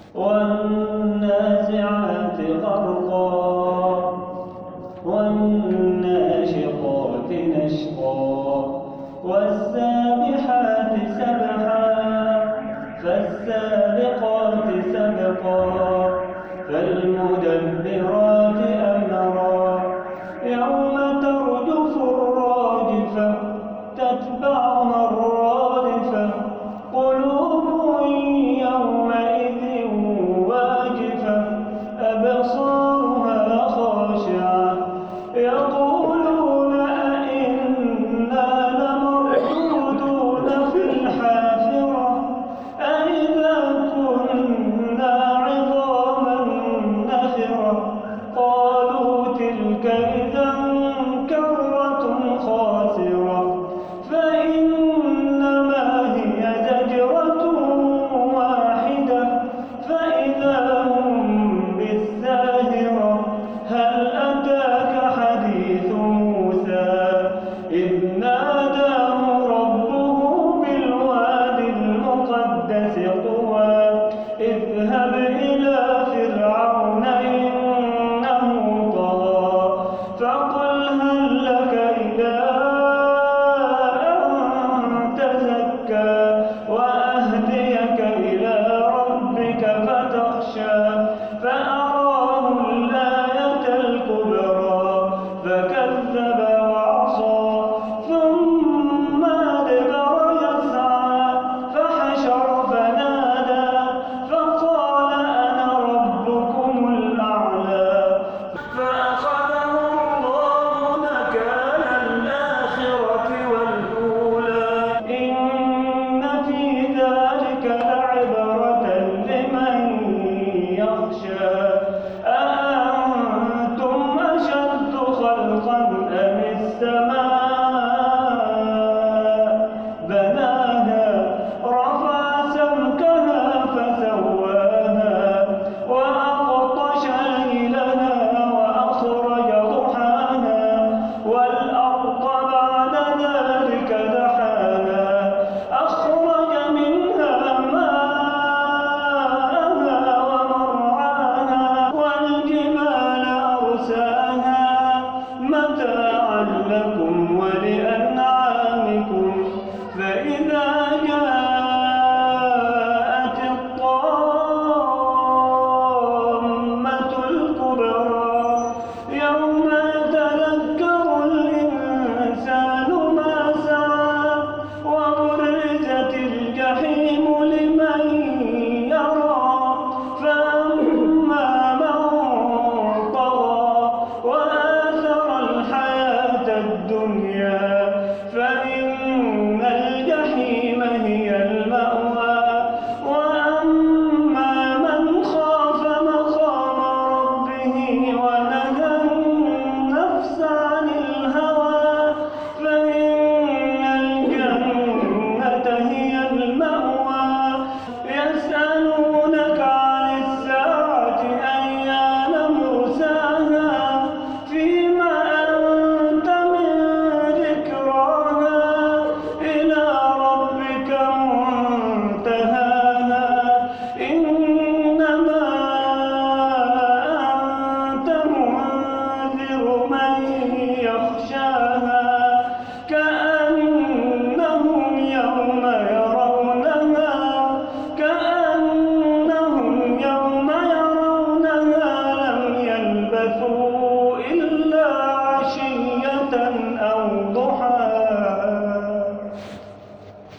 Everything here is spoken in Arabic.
والنازعات غرقا والناشطات نشطا والسابحات سبحا فالسابقات سبقا فالمدبرات أمرا يوم ترجف الراجفة تتبعها الرادفة قلوب يومئذ واجفة أبصارها خاشعة يقولون أئنا لمردودون في الحافرة أئذا كنا عظاما نخرة قالوا تلك إذا كرة خاسرة فإنما هي زجرة واحدة فإذا هم بالساهرة هل أتاك حديث موسى إذ ناداه ربه بالوادي المقدس طوى اذهب إلى فرعون إنه طغى فقل هل لك إلى أن تزكى وأهديك إلى ربك فتخشى